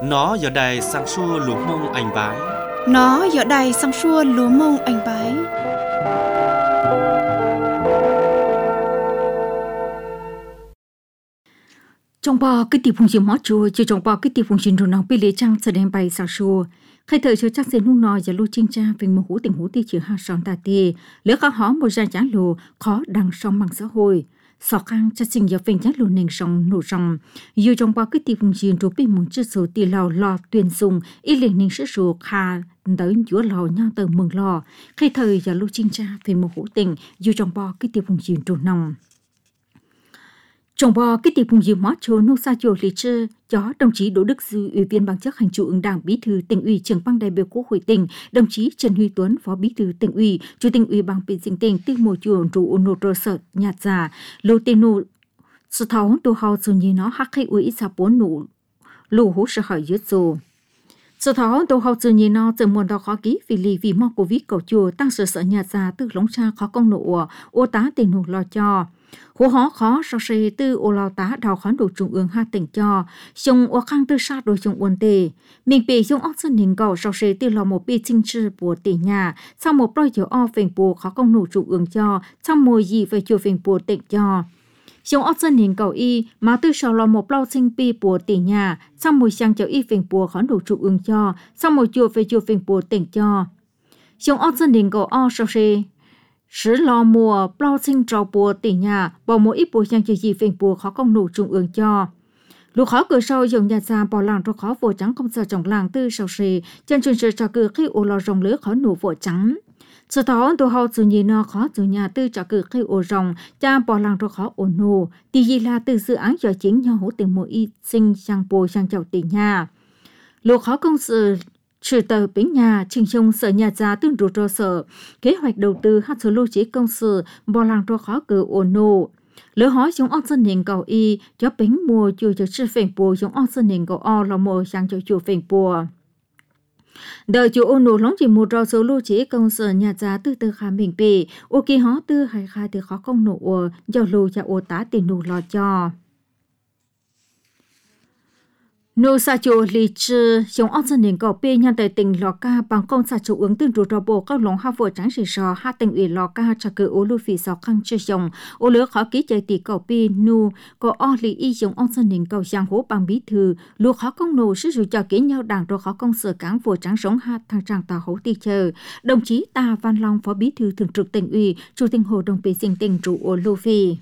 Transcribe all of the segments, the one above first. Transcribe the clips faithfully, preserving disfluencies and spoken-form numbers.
Nó giờ đây sang xua lúa mông anh bái. Nó giờ đây sang xua lúa mông anh bái. Trong bao cái tiệp phùng gì mót chua, chưa trong bao cái tiệp phùng gì rồi nào bị lệ trăng sẽ đem bay sang xua. Khai thời cho chắc sẽ nung nò và lưu chinh cha về một hũ tình hũ ti chữ hai son ta ti, lỡ khó hó một ra chán lù khó đăng song bằng xã hội. Sọ khang chắc sinh giờ phình chán lù nền song nổ rong. Dù trong bao cái tiệp phùng gì rồi bị muốn chữ số ti lào lò tuyên sung, ý liền nên sự số kha tới chúa lò nhau tờ mừng lò. Khai thời và lưu chinh cha về một hũ tình, dù trong bao cái tiệp phùng gì rồi nòng. Trong bò cái tiệp phùng gì mót cho nông sa chùa lý trư, cho đồng chí Đỗ Đức Dư, Ủy viên Ban chấp hành Trung ương Đảng, Bí thư Tỉnh ủy, Trưởng ban đại biểu Quốc hội tỉnh, đồng chí Trần Huy Tuấn, Phó Bí thư Tỉnh ủy, Chủ tịch Ủy ban Nhân dân tỉnh, tư môi trường trụ nô trơ sở nhạt giả, lô tên nô sự tháo đồ hào dù như nó hắc hay uy sa bốn nụ lù hú sở hỏi dứt dù. Sự tháo đồ hào dù như nó giờ muôn đào khó ký vì lì vì mò Covid cầu chùa tăng sở sở nhạt giả từ lóng cha khó công nộ ô tá tên nụ lo cho. Hú hó khó sau khi tư ô lao tá đào khán đồ trung ương hai tỉnh cho, xong ô khang tư sát đồ chung uốn tề. Mình bị dùng ốc dân hình cầu sau khi tư là một bị chính trị của tỉnh nhà, sau một đôi chiều o phình bù khó công nổ trung ương cho, trong mùa gì về chiều phình bù tỉnh cho. Dùng ốc dân hình cầu y, mà tư sau là một lâu sinh bi của tỉnh nhà, sau mùa sang chiều y phình bù khán đồ trung ương cho, sau mùa chiều về chiều phình bù tỉnh cho. Dùng ốc dân hình cầu o sau khi sử lo mùa bao sinh trào bùa tỉnh nhà, bỏ mỗi ít bùa sang cho gì phình bùa khó công nổ trung ương cho. Lúc khó cửa sau dùng nhà già bỏ làng cho khó vỗ trắng không sợ trong làng tư sau xì, chân truyền sự cho cửa khi ô lò rồng lứa khó nổ vỗ trắng. Sự đó tôi hầu dù nhìn nó khó dù nhà tư cho cửa khi ô rồng, cha bỏ làng cho khó ô nổ, thì gì là từ dự án cho chính nhau hỗ tình mỗi ít sinh sang bùa sang chậu tỉnh nhà. Lúc khó công sự trừ tờ bến nhà, trình chung sở nhà giá tương đối cho sở, kế hoạch đầu tư hát số lô chế công sự, bỏ làng cho khó cử ổn nổ. Lỡ hỏi chúng ốc dân hình cầu y, cho bánh mùa chùa cho sư phèn bùa chúng ốc dân hình cầu o là mùa sang cho chùa phèn bùa. Đợi chùa ổn nổ lóng chỉ một rò số lô chế công sở nhà giá tư tư khá mình bì, ô kỳ hóa tư hay khai tư khó công nổ, do lô cho ô tá tiền nụ lò cho. Nô sa chùa lý trư, giống ốc dân hình cầu bê nhân tại tỉnh Lò Ca bằng công sa chủ ứng tương rủ rò bộ các lồng hai vợ trắng rì rò hai tỉnh ủy Lò Ca trả cử ô lưu phí sọ khăn chư dòng, ô lứa khó ký chạy tỷ cầu bê nô, có o lý y giống ốc dân hình cầu giang hố bằng bí thư, lúa khó công nô sử dụng cho ký nhau đảng rồi khó công sở cán vợ trắng sống hai thằng tràng tàu hấu tì chờ. Đồng chí Ta Văn Long, Phó Bí thư Thường trực Tỉnh ủy, Chủ tịch Hội đồng Bê sinh tỉnh trụ ô lưu phí.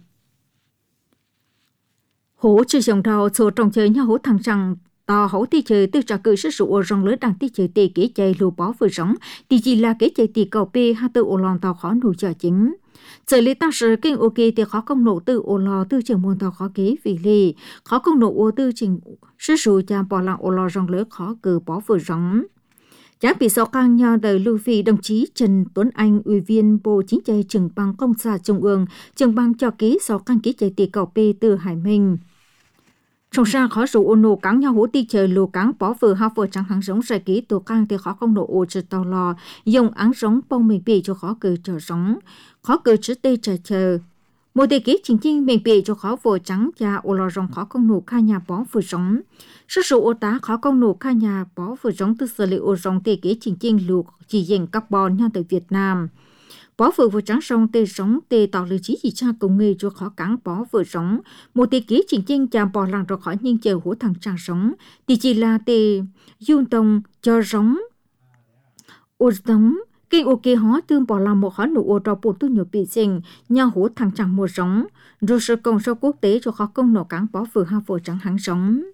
Hố chư dòng đầu số trồng chơi nhau hố thằng tràng tàu hậu ti chơi từ trả cử sức sụo rong lưới đằng ti chơi tì kế chơi lù bó vừa sống thì chỉ là kế chơi tì cầu p hai từ ô lòn tàu khó nụ chờ chính giờ lý ta sử kinh ok thì khó công nổ từ ô lò từ trường môn tàu khó kế vì lì khó công nổ ô từ trình sức sụo cha bỏ lặng ô lò rong lưới khó cử bó vừa sống. Giá bị sọ căng nhau đời lưu phi đồng chí Trần Tuấn Anh, Ủy viên Bộ Chính trị Trưởng ban Công xã Trung ương, Trưởng ban cho ký sọ căng kế chơi tì cầu p từ Hải Minh. Trong ra khó rủ ô nổ cắn nhau hỗ ti chờ lù cắn bỏ vừa hai vừa trắng hàng giống rải ký tổ căng thì khó không nổ ô trừ tàu lò, dùng áng giống bông mình bị cho khó cử trở giống, khó cử chữ tê chờ chờ. Một đề ký chính chính mình bị cho khó vừa trắng và ô lò rồng khó không nổ khai nhà bỏ vừa giống. Sức rủ ô tá khó không nổ khai nhà bỏ vừa giống từ xử lý ô rồng đề ký chính chính lù chỉ dành carbon nhau từ Việt Nam. Bỏ vừa vừa trắng sông tê sống tê tạo lý trí gì cha cùng nghề cho khó cắn bỏ vừa sống. Một tê ký chính chính chạm bỏ làng rồi khỏi nhưng chờ hữu thằng trang sống. Thì chỉ là tê dung tông cho sống. Ô sống. Kinh ô kê hóa tương bỏ làng một khó nụ ô trò bộ tu nhiều bị sinh. Nhau hữu thằng trang một sống. Rồi sự công số quốc tế cho khó công nổ cắn bỏ vừa hai vừa trắng hắn sống.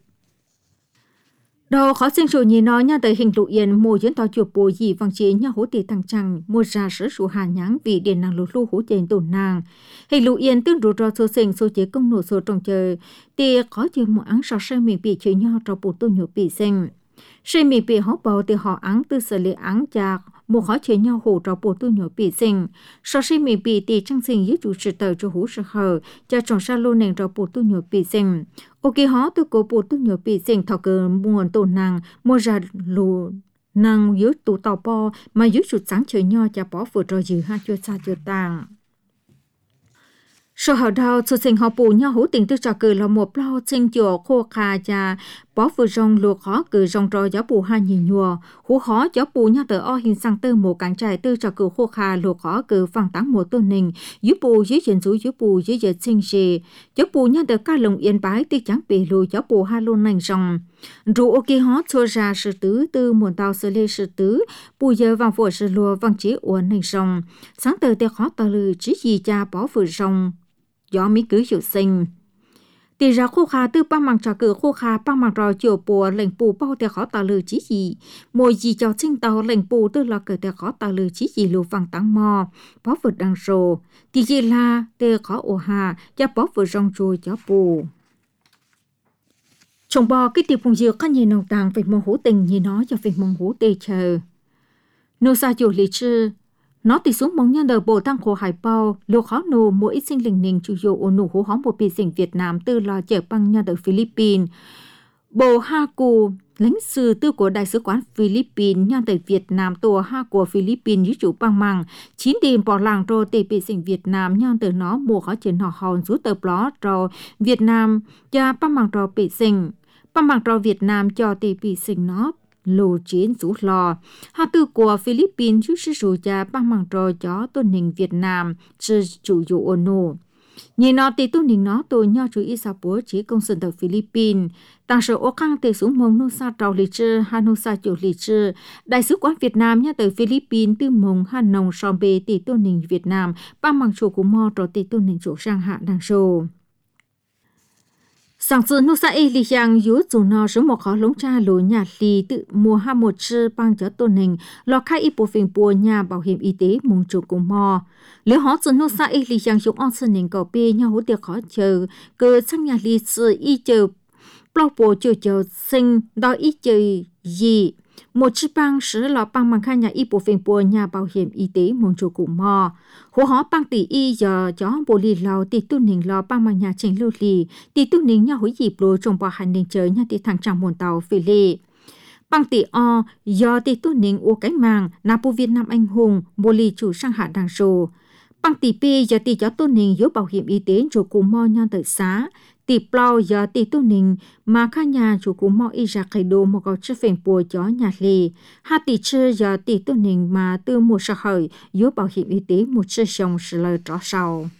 Đầu khó sinh sổ nhìn nói nha tới hình lụ yên mùa diễn tòa chuột bùa gì vang chế nha hỗ tỷ thằng chẳng mua ra sở sổ hà nháng vì điện năng lũ lũ hỗ trên tổn nàng. Hình lụ yên tương rủ rò số sinh số chế công nổ số trong chờ thì có chuyện một áng sọ xe mình bị chơi nhau cho bộ tu nhiều bị sinh. Xe mình bị hó bầu thì họ áng tư xử lý áng chạc một khó chơi nhau hỗ cho bộ tu nhiều bị sinh. Sọ xe mình bị thì trang sinh dưới chủ sự tờ cho hú sự hờ cho tròn xa lô nền cho bộ tu nhiều bị sinh. Ok họ từ cổ bộ tu nhiều bị sinh thọ cơ muôn tổn nàng mua ra lù nàng dưới tủ tàu bò mà dưới sụt sáng chơi nhau cho bỏ vừa rồi dư ha chưa xa chưa tàng. Sở hào đào sự sinh họ bù nhau hữu tình tư trò cử là một lao sinh chùa khô khà cha bỏ vừa rong lùa khó cử rong trò gió bù hai nhìn nhùa hú khó gió bù nhau tờ o hình sang tơ một cảng trải tư cho cử khô kha lùa khó cử phẳng táng một tôn nình dưới bù dưới chuyển rú dưới bù dưới giờ sinh gì gió bù nhau tờ ca lồng yên bái tư trắng bể lùi gió bù hai luôn nành rong rú ok hót cho ra sự tứ tư muôn tàu sự lê sự tứ bù giờ vàng phổ sự lùa vàng chỉ uốn nành rong sáng tờ tờ khó tờ lư chỉ gì cha bỏ vừa rong gió mỹ cứ hiểu sinh tỷ ra khô kha tư ba mang trò cử khô kha ba mang trò chiều bùa lệnh bù bao tiền khó tờ lư chỉ gì mùi gì cho sinh tàu lệnh bù tư là cử tiền khó tờ lư chỉ gì lù vàng tăng mò bỏ vượt đằng rồ tỷ gì là tiền khó ổ hà cho bỏ vượt rong rồi cho bù trồng bò cái tiệp phùng dược khăn nhìn nồng tàng về mong hữu tình như nó cho về mong hữu tê chờ nô sa chủ lý chư nó thì xuống mong nhân đời bộ tăng khổ hải bao lô khó nô mỗi ít sinh linh ninh chủ yếu ổ nụ hố hóng bộ bì sinh Việt Nam tư là chở băng nhân đời Philippines bộ ha cù lãnh sự tư của đại sứ quán Philippines nhân đời Việt Nam tổ ha của Philippines dưới chủ băng măng chín điểm bỏ làng rô tê bì sinh Việt Nam nhân đời nó mùa khó chiến họ hòn rút tờ bló rô Việt Nam cho băng măng rô bì sinh băng măng rô Việt Nam cho tê bì sinh nó lô chiến rủ lò hạ tư của Philippines chú sư rủ cha băng măng trò cho tôn hình Việt Nam chứ chủ dụ ôn nô nhìn nó thì tôn hình nó tôi nhau chú ý sao bố chỉ công dân ở Philippines tăng sở ô khang tề xuống mông nô sa trào lì chư hà nô sa chủ lì chư đại sứ quán Việt Nam nhá tới Philippines tư mông hà nông sòm bê tỷ tôn hình Việt Nam băng măng chủ của mò trò tỷ tôn hình chủ sang hạ đằng sô sáng sớm nô sa e li yang yu zu no số một khó lống cha lối nhà lì tự mua ha một chư băng cho tôn hình lò khai y bộ phim bùa nhà bảo hiểm y tế mùng chủ của mò nếu họ sớm nô sa e li yang dùng on sơn hình cầu bê nhau hỗ tiệc khó chờ cơ sang nhà lì sự y chờ bao bộ chờ chờ sinh đòi y chờ gì một chiếc băng sứ lò băng bằng khai nhà y bộ phim bùa nhà bảo hiểm y tế mong chủ cụ mò hồ họ băng tỷ y giờ cho bộ lì lò tỷ tu nình lò băng bằng nhà trình lưu lì tỷ tu nình nhà hối dịp lô trong bò hành đình chơi nhà tỷ thằng trang môn tàu phê lì băng tỷ o do tỷ tu nình ô cái màng nạp bộ Việt Nam anh hùng bộ lì chủ sang hạ đằng sổ băng tỷ p giờ tỷ cho tu nình yếu bảo hiểm y tế chủ cụ mò nhà tự xá tỷ plau giờ tỷ tu nình mà các nhà chủ của mọi ra khai đồ một góc chế phèn bùa chó nhà lì hai tỷ chư giờ tỷ tu nình mà từ một xã hội giúp bảo hiểm y tế một chế sống sự lời rõ sau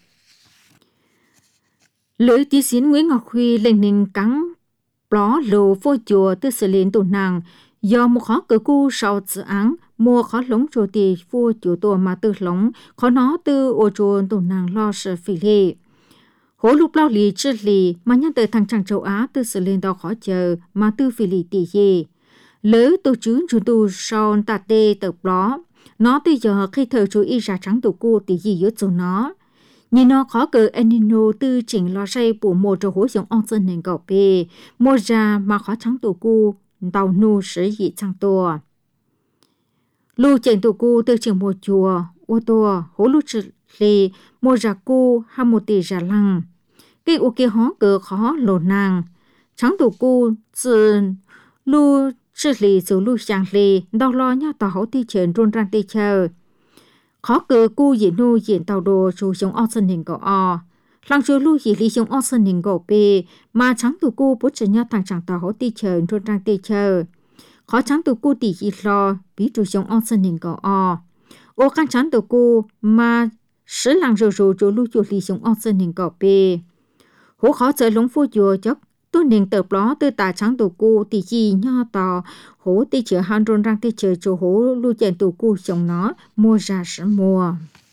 lưỡi tí xín Nguyễn Ngọc Huy lên nình cắn bó lô vô chùa từ xử lý tù nàng do một khó cử cu sau dự án mua khó lống chùa tỷ vô chùa tùa mà từ lống khó nó từ ô chùa tù nàng lo sợ phỉ lệ hố lúc lao lì chưa lì mà nhân tới thằng chàng châu Á từ sự lên đó khó chờ mà từ phi lì tỷ dê lỡ tổ chức chủ tu sau tà tê tập đó nó từ giờ khi thời chú ý ra trắng tổ cô tỷ gì yếu cho nó nhìn nó khó cờ enino tư chỉnh lo say của một trò hố giống on sơn nền gạo bê mua ra mà khó trắng tổ cô tàu nu sử dị trăng tua lưu chỉnh tổ cô từ trường một chùa ô tô hố lưu trừ lì mua ra cô hay một tỷ ra lăng cái ô kia hó cờ khó lồ nàng trắng tổ cô từ lưu trừ lì từ lưu sang lì đau lo nhau tàu hậu ti trần rôn rang ti chờ khó cờ cô diễn nu diễn tàu đồ chú giống on sơn hình gạo o lăng chú lưu diễn lì giống on sơn hình gạo bê mà trắng tổ cô bố trần nhau thằng chẳng tàu hậu ti trần rôn rang ti chờ khó trắng tổ cô tỷ gì lo bí chú giống on sơn hình gạo o ô khăn trắng tổ cô mà sử làng rồ rồ chỗ lưu chuột lì xuống on sơn hình cỏ bê hố khó chơi lống phô chùa chốc tôi nên tập đó từ tà trắng tổ cô tỷ chi nho tò hố tê chữa han rôn răng tê chữa chỗ hố lưu chèn tổ cô chồng nó mua ra sẽ mua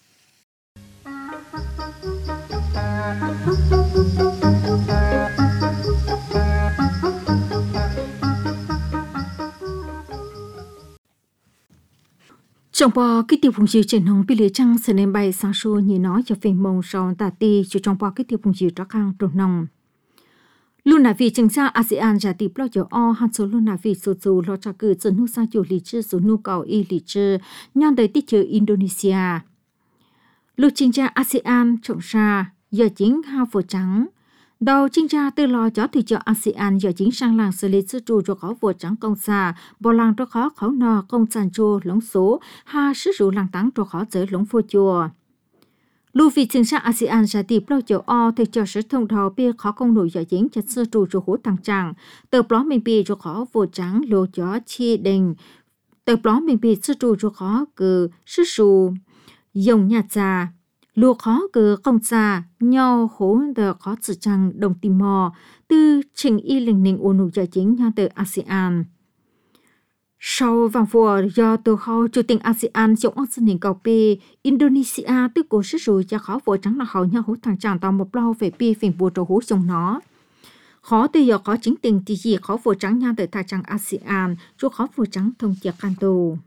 trong bò cái tiêu phùng dư trên hồng bị lệ trăng sẽ nên bay sang xua như nó cho phim mông son tà ti cho trong bò cái tiêu phùng dư trắc khang trộn nòng luôn là vì chính ra a sê an giả tiếp lo cho o han số luôn là vì số số lo cho cử dân nước sang chủ lý chư số nhu cầu y lý chư nhon tới tích chư Indonesia lúc chính ra a sê an trộn ra giờ chính hao phổ trắng đầu chính ra từ lo cho thì cho a sê an giờ chính sang làng xử lý sư trụ cho khó vượt trắng công xa bỏ làng cho khó khẩu nò công sản chua lống số ha sử dụng làng táng cho khó giới lống phô chùa Lưu vì chính sách a sê an sẽ tiếp lâu châu Âu thì cho sự thông thạo bia khó công nổi giải diễn cho sư trụ chủ hữu tăng trạng. Tờ blog mình bia cho khó vô trắng lô cho chia đình. Tờ blog mình bia sư trụ cho khó cử sư sụ dùng nhà trà. Lô khó cử công trà nhau hỗ đờ khó sự trăng đồng tìm mò từ trình y linh ninh ổn nụ giải chính nhà tờ a sê an. Sau vòng vua do từ hậu chủ tịch a sê an trong ốc sinh cầu bì, Indonesia từ cổ sức rồi cho khó vua trắng là hậu nhau hữu thằng chàng tàu một lâu về bì phình bùa trầu hữu trong nó. Khó từ giờ có chính tình thì gì khó vua trắng nhau từ thằng chàng a sê an, chú khó vua trắng thông chiếc can tù.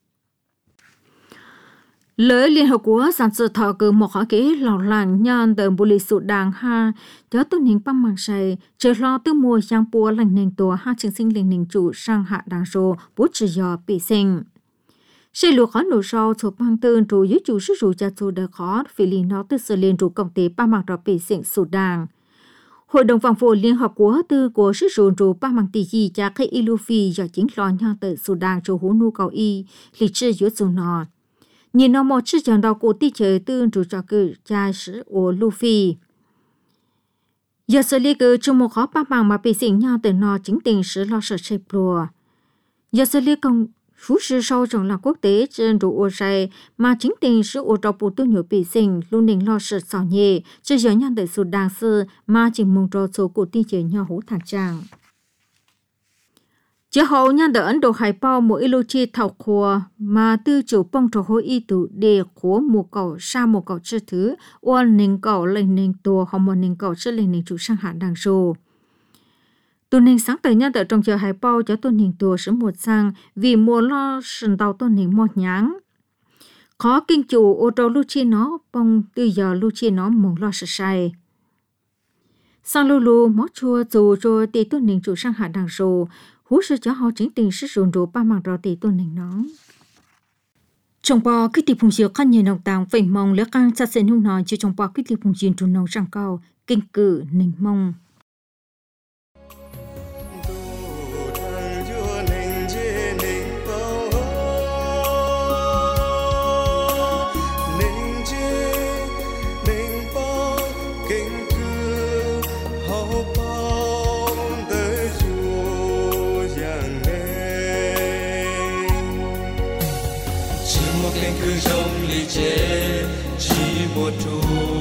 Lỡ Liên Hợp Quốc sản xuất thọ cử một khó kế lò làng nhân tờ bù lì sụ đàng ha, cho tôi nính băng mạng say, chờ lo từ mùa giang bùa lành nền tùa ha chứng sinh lành nền chủ sang hạ đàng rô, bố trừ dò bị sinh. Sẽ lùa khó nổ sau thuộc băng tương chủ dưới chủ sức rủ cho chủ đỡ khó, vì lý nó từ sự liên chủ công tế băng mạng rõ bị sinh sụ đàng. Hội đồng vòng vụ Liên Hợp Quốc từ của sức rủ rủ băng mạng tỷ gì cho cái y lưu phi do chính lo nhau tờ sụ đàng chủ hú nu cầu y, lý trừ dưới dù nó. Nhìn nó một chiếc chẳng đào cổ tí chơi tương chủ cho cử cha sử của Luffy. Giờ xử lý cử chung một khó bác bằng mà bị xỉnh nhau từ nó chính tình sử lo sở chếp lùa. Giờ xử lý công phú sư sâu trong là quốc tế trên đủ ô say mà chính tình sử ô trò bù tư nhổ bị xỉnh luôn định lo sở sỏ nhẹ chứ giờ nhau từ sự đàng sư mà chỉ mong trò số cổ tí chơi nhau hữu thẳng trang. Chế hậu nhân ở Ấn Độ hải bao một ilo chi thảo khóa mà tư chủ bông trò hối y tụ để khóa một cầu sa một cầu chư thứ oan nền cầu lên nền tùa hoặc một nền cầu chư lên nền chủ sang hạn đàng rồ. Tù nền sáng tới nhân ở trong chờ hải bao cho tôn nền tùa sớm một sang vì mùa lo sừng tàu tôn nền một nháng. Khó kinh chủ ô trâu lưu chi nó bông từ giờ lưu chi nó mong lo sợ say. Sang lưu lưu mó chua dù rồi tỷ tôn nền chủ sang hạn đàng rồ hú sư cho họ chính tình sức rộn rộn ba mạng rõ tỷ tuần nền nó. Trong bò cái tỷ phùng diệu khăn nhiều nông tàng phải mong lẽ căng xa xên hung nói chứ trong bò cái tỷ phùng diệu trùn nông răng cao kinh cử nền mong. Chỉ một trù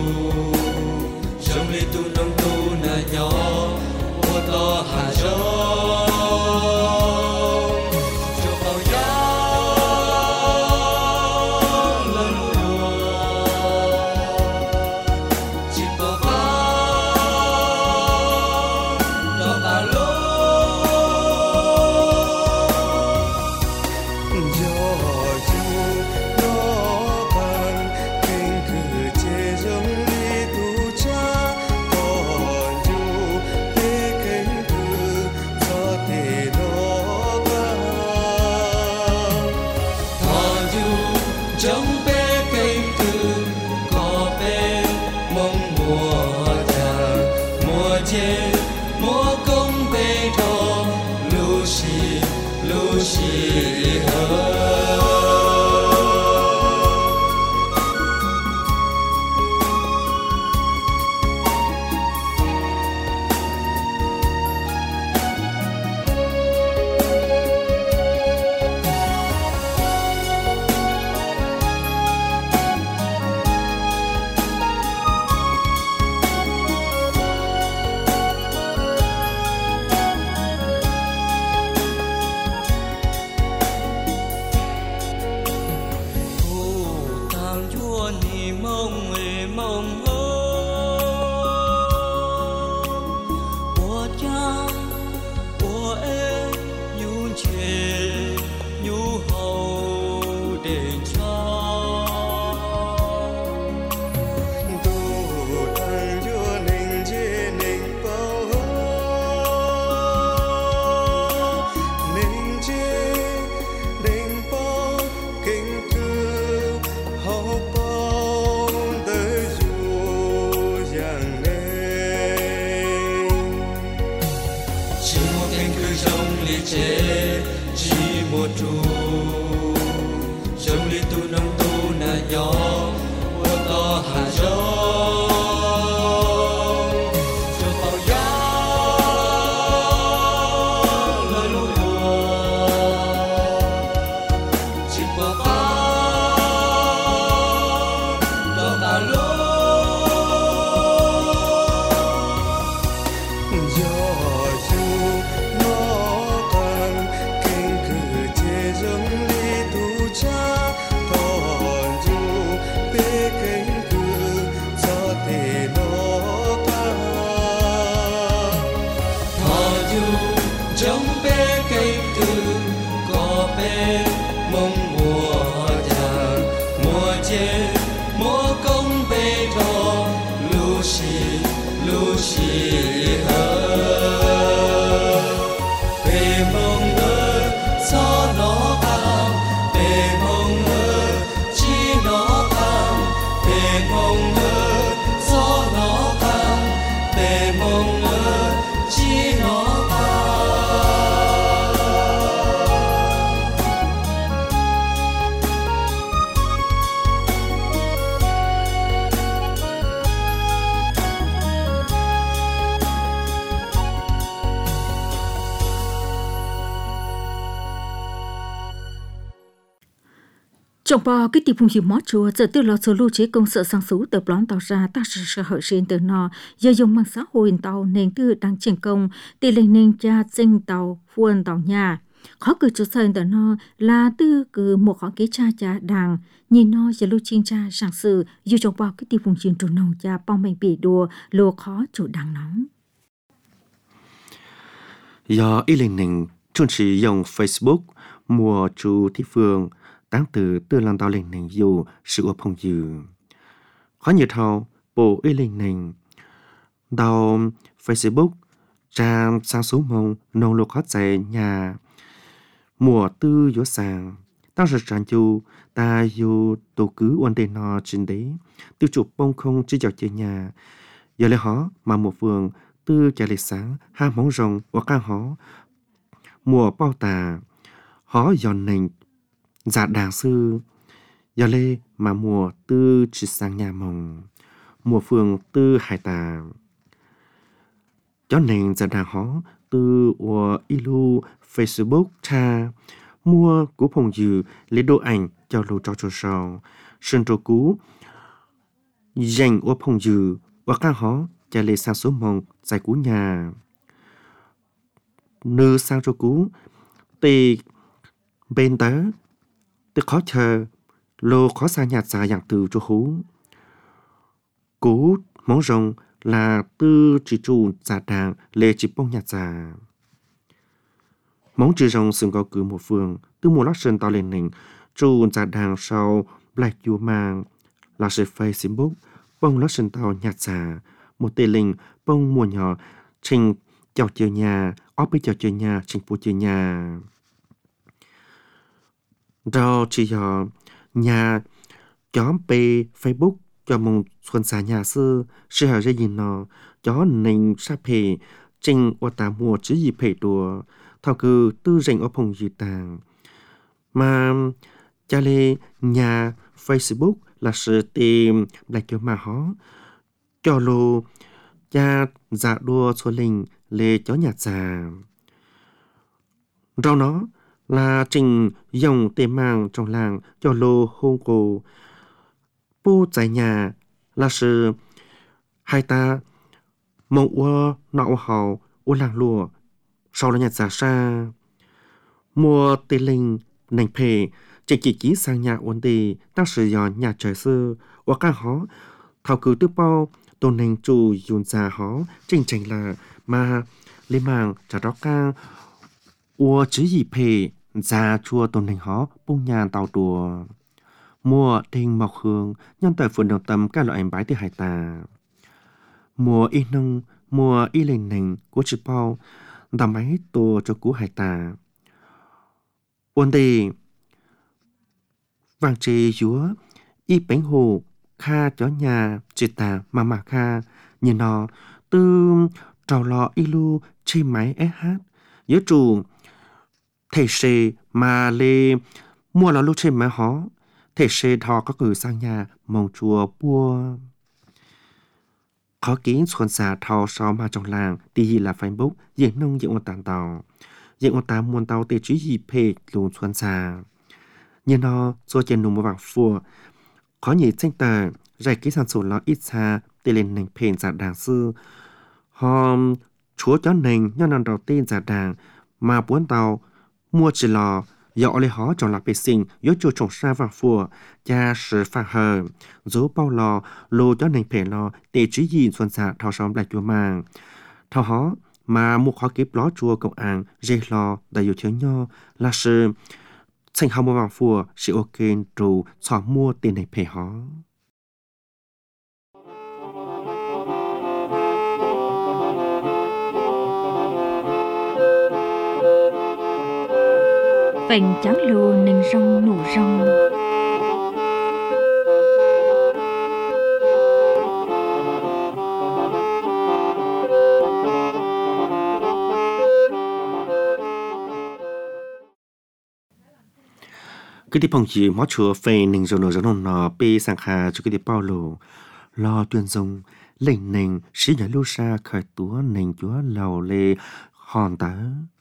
trong ly tu nông tu na nhỏ ô to hà gió cho bao gió lần mùa chỉ có ba đó ta lối trong bé cây cừ có bé mong mùa trà mùa chê mùa công bé thọ lu xì lu xì hơ. Kinh cư hậu bao đời dù Trong bao cái tiệp phùng hiểm mót chùa giờ tiêu lọ số lưu chế công sở sang số tập lón tàu ra ta sự sở hở trên từ nọ giờ dùng mạng xã hội tàu nền tư đang triển công tỷ lệ nền cha sinh tàu phuôn tàu nhà khó cử chỗ sơn từ nọ là tư cứ một khó kế cha cha đàng nhìn nó giờ lưu chiên cha sang sự dù trong bao cái tiệp phùng hiểm trồn nồng cha bong bềnh bị đùa lùa khó chủ đàng nóng do ý lên nền chuẩn chỉ dùng Facebook mua chủ thị phương đáng từ từ lần đầu lên nền dù sự ổn phong dư khó nhiều thầu bộ ý lên nền đầu Facebook trang sang số mông nông lục khó chạy nhà mùa tư dỗ sàng当时trang chú ta dù tổ cứ ổn định nó trên đấy từ chụp bông không chỉ dọc chơi nhà giờ lại họ mà một vườn từ chả lịch sáng hai móng rồng và ca họ mùa bao tà họ giòn nền dạ đàng sư giờ lê mà mùa tư chỉ sang nhà mồng mùa phường tư hải tà cho nên dạ đàng họ từ của ilu Facebook cha mua của phòng dư lấy đồ ảnh cho lô cho cho sao sơn trô cú dành của phòng dư và ca họ cha lê sang số mồng giải cú nhà nư sang trô cú tì bên tớ tôi khó chờ lô khó xa nhà già dạng từ cho hú cú mong rồng là tư chỉ trụ giả đàng lê chỉ bông nhà già mong chỉ rồng xưng có cứ một phường từ một lát sơn to lên nền trụ giả đàng sau black you mang là sự Facebook bông lát sơn to nhà già một tê linh bông mùa nhỏ trình chào chơi nhà ốp với chào chơi nhà trình phụ chơi nhà rồi chỉ cho nhà chó bê Facebook cho mong xuân xả nhà sư sư hào dây nhìn nó chó nền sa phê trình ô tà mùa chứ gì phê đùa thao cư tư rành ô phòng dì tàng mà cha lê nhà Facebook là sự tìm lại kiểu mà họ cho lô cha dạ đua xua linh lê chó nhà già rồi nó là trình dòng tê mang trong làng cho lô hôn cô bố tại nhà là sự hai ta mong ua nọ hào ua làng lùa sau là nhà giả xa mua tê linh nành phê chỉ chỉ chỉ sang nhà ổn tì đang sử dụng nhà trời sư và các họ thảo cử tư bao tôn nành chủ dùng giả họ trình trình là mà lên mạng trả đó ca ua chứ gì phê ra chua tôn nành họ bung nhà tàu đùa mùa đình mọc hương nhân tại phường đồng tâm các loại ảnh bái từ hải tà mùa y nông mùa y lệnh nành của chữ bao đàm máy tổ cho cú hải tà ôn tì vàng trì dúa y bánh hồ kha chó nhà chữ tà mà mà kha nhìn nó từ trò lò y lu chi máy ét hát nhớ chủ thể xê mà lê mua lò lu trên máy hó thể xê thọ có cử sang nhà mong chùa bua khó kiến xuân xà thọ sau mà trong làng thì là Facebook diễn nông diễn một tàn tàu diễn một tàn muôn tàu tê trí gì phê luôn xuân xà nhìn nó do trên nông một vàng phùa khó nhị tranh tờ giải ký sản xuất là ít xa để lên nền phèn giả đảng sư họ chúa cho nền nhân lần đầu tiên giả đảng mà bốn tàu mua chỉ lò dọ lấy họ chọn lạc bề sinh yếu chủ trồng sa và phùa cha sự phạt hờ dấu bao lò lô cho nền phèn lò để chỉ gì xuân xạ thao xóm lại chùa màng thao họ mà một khó kịp ló chùa cộng án dây lò đại yếu thiếu nho là sự thành hào một vàng phùa sự ok trụ xóa mua tiền này phê họ Vành cháo lô nành rong nụ rong cái đi phong chỉ mót chùa phê nình rồi nổi rồi nó bê sang hà cho cái đi bao lô lo tuyên dung lệnh nình sĩ nhà lưu sa khởi túa nình chúa lầu lê hòn tớ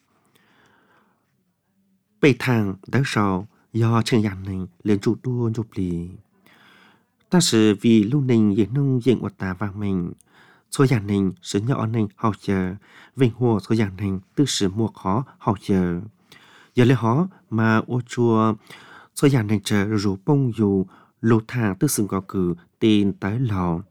bê thang đỡ sau do chân dạng nình lên chủ đua nhục lì ta sự vì lưu nình diễn nông diễn của ta vàng mình số dạng nình sự nhỏ nình học chờ vinh hồ số dạng nình tư sự mua khó học chờ giờ lấy họ mà ô chùa số dạng nình chờ rủ bông dù lô thang tư sừng có cử tiền tới lò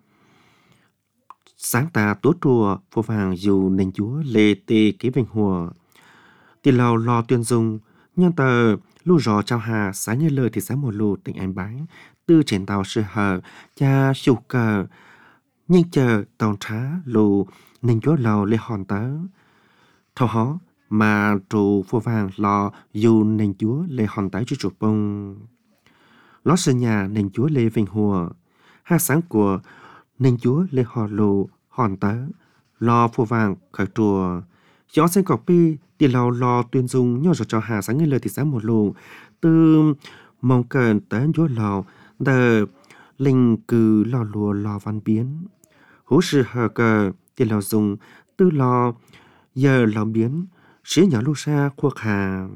sáng ta tố trùa phô vàng dù nền chúa lê tê kế vinh hồ tiền lò lò tuyên dung nhân tờ lù rò trao hà sáng như lời thì sáng một lù tỉnh anh bái tư trên tàu sư hờ cha sưu cờ nhưng chờ tàu trá lù nền chúa lò lê hòn tớ thầu hó mà trụ phô vàng lò dù nền chúa lê hòn tớ chứ trụ bông ló sơ nhà nền chúa lê vinh hùa hai sáng của nền chúa lê hò lù hòn tớ lò phô vàng khởi trùa gió sen cọc pi tiền lò lò tuyên dung nhỏ rồi cho hà sáng nghe lời thì sáng một lù từ mong cần tới chúa lò đờ linh cừ lò lùa lò văn biến hú sư hờ cờ tiền lò dùng từ lò giờ lò biến sĩ nhỏ lưu sa khuộc hà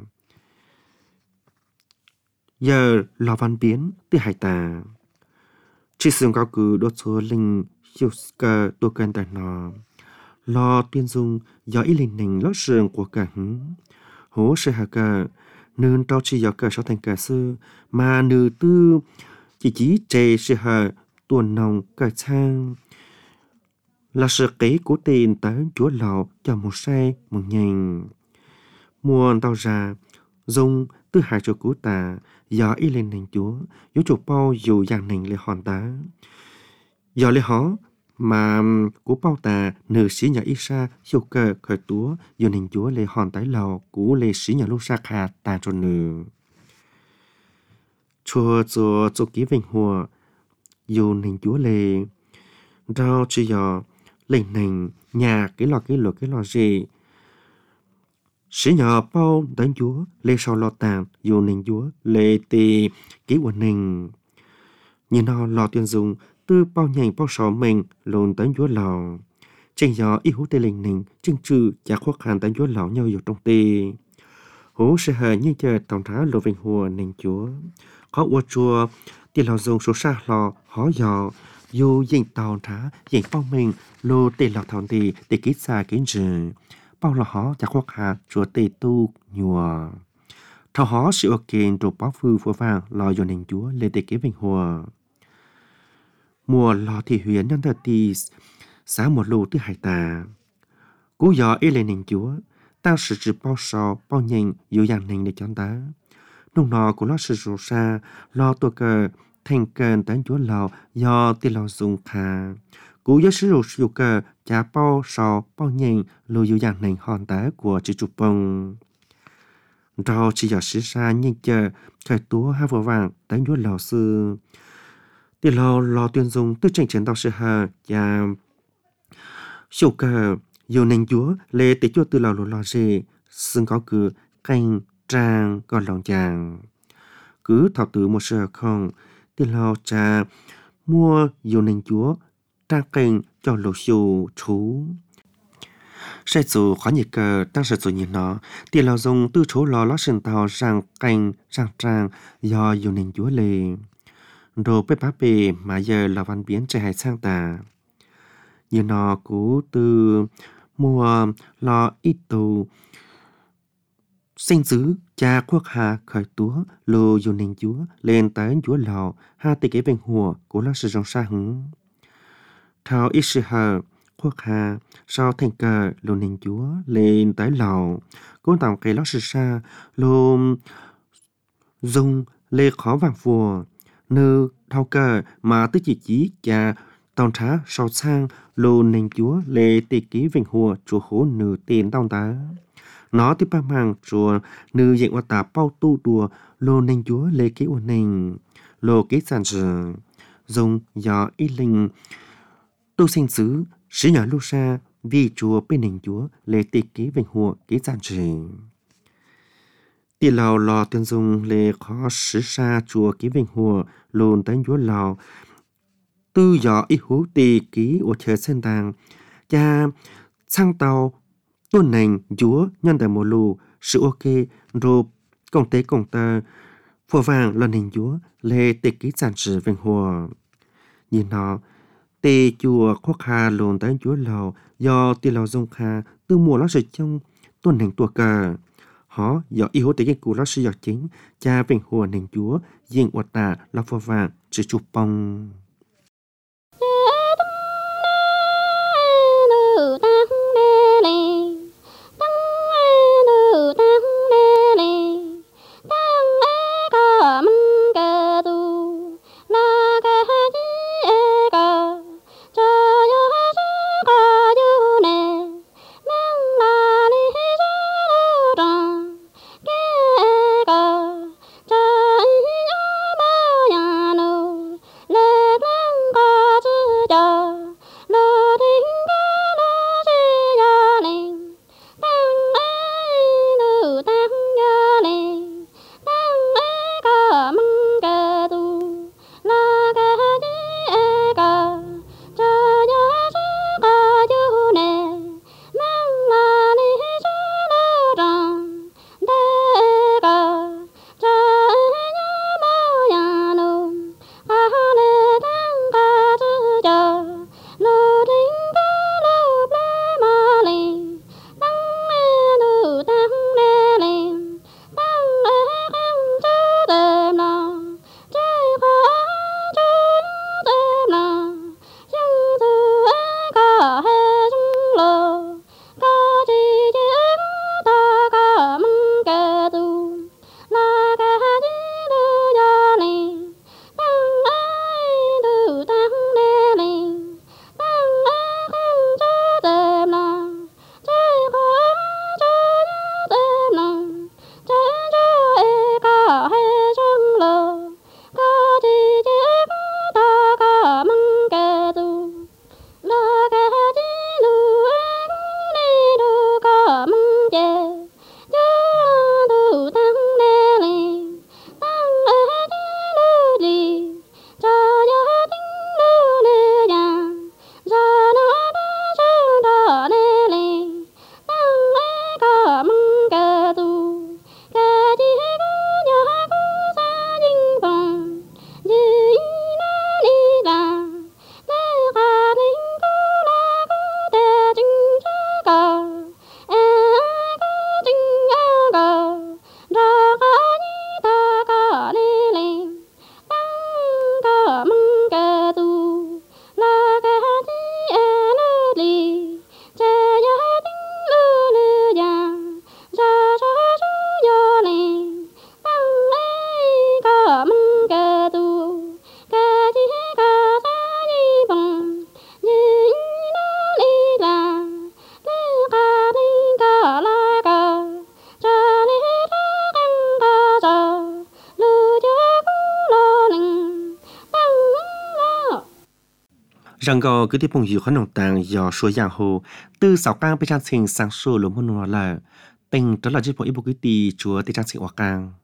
giờ lò văn biến từ hải tà chỉ sử cao cử đốt số linh hiệu cờ tôi cần tại nó lo tuyên dung do ý linh nình lót sườn của cả hứng hố sư hà cờ nương trao chi do cờ sau thành cờ sư mà nữ tư chỉ chỉ chê sư hà tuần nồng cờ trang là sự kế của tiền tới chúa lò cho một say một nhành muôn tao ra dung tư hại cho cú tà do ý linh nình chúa yếu chủ bao dù dạng nình lệ hòn tá do lệ hó mà của bao tà nữ sĩ nhà Isa siêu cờ khởi túa do nình chúa lệ hòn tái lò của lệ sĩ nhà Lu Sa Kha tà cho nữ chùa chùa chùa ký vinh hùa dù nình chúa lệ rao chỉ do lệ nình nhà cái lò cái lò cái lò gì sĩ nhà bao đánh chúa lệ sau lò tàn dù nình chúa lệ tì ký của nình nhìn nó lò tuyên dùng tư bao nhành bao sò mình lồn tới chúa lò tranh gió ý hú tê linh nình chưng trừ chả khó khăn tới chúa lò nhauอยู่trong tê hú sẽ hờ như chờ tổng thá lộ vinh hùa nình chúa có ua chùa tiền lò dùng số xa lò hó giò dù dành tàu thá dành bao mình lô tê lò thảo tì tê kít xa kiến rừng bao lò hó chả khó khăn chúa tê tu nhùa thảo hó sự ok rồi báo phư phô vàng lò dù nình chúa lê tê kế vinh hùa mùa lò thì huyền nhân thật thì sáng một lô từ hải tà cú gió ê lên nền chúa tao sử dụng bao sò bao nhanh dù dạng nền để chọn tá nông nọ của nó sử dụng xa lo tôi cờ thành cơn tới chúa lò do tiền lò dùng khá cú gió sử dụng sử dụng cờ trả bao sò bao nhanh lô dù dạng nền hòn tá của chị chụp bông rau chỉ gió sử xa nhanh chờ khởi túa hai vừa vàng tới chúa lò sư tiền lò lò tuyên dùng từ tranh chiến tàu sư hà và sầu cờ dù nền chúa lê tế chúa từ lò lò lò dê xưng có cứ canh trang còn lòng chàng cứ thảo tử một sơ không tiền lò trà mua dù nền chúa trang canh cho lò sầu chú sai dù khó nhiệt cờ đang sử dụng nhìn nó tiền lò dùng từ chỗ lò lò sừng tàu sang canh sang trang do dù nền chúa lê đồ bê bá bề mà giờ là văn biến trái hay sang tà. Như nó cú từ mùa lo ít tù sinh xứ cha quốc hà khởi túa lô dù nền chúa lên tới chúa lò ha tì kế bên hùa của nó sử dụng xa hứng. Thao ít sự hờ quốc hà sau thành cờ lô nền chúa lên tới lò cũng tạm cái nó sự xa lô dùng lê khó vàng phùa nư thao cờ mà tức chỉ chí cha tòng trá sau sang lô nền chúa lê tì kế bên hùa chúa hố nư tiền tòng tá. Nó tiếp ba mang chùa nữ diện hoa tà bao tu đùa lô nền chúa lê kế ổn nền lô kế sản sử dùng do ít linh tu sinh xứ sử nhỏ lưu xa vì chùa bên nền chúa lê tì kế vệnh hùa kế sản sử tì lào lò tiền dùng lê khó sử xa chùa kế vệnh hùa lồn tới chúa lào tư do ít hú tì kế ổ chờ sen tàng cha sang tàu tuần nành chúa nhân tại mùa lù sự ok rồi công tế công tơ phùa vàng lần hình chúa lê tịch ký sản sử vinh hùa nhìn nó tê chùa khoác hà lồn tới chúa lầu do tì lầu dông kha từ mùa nó sử trong tuần nành tua cờ họ do ý hỗ tế cái cụ nó sử dụng chính cha vinh hùa nành chúa diện quạt tà là phùa vàng sự chụp bông. Rằng gò cứ tiếp bùng dịu khăn nồng tàng dò suối giang hồ từ sáu cang bên trang sinh sang sổ lúa môn nọ là tình đó là chiếc bộ ít bộ cứ tì chúa tì trang sinh hoa cang.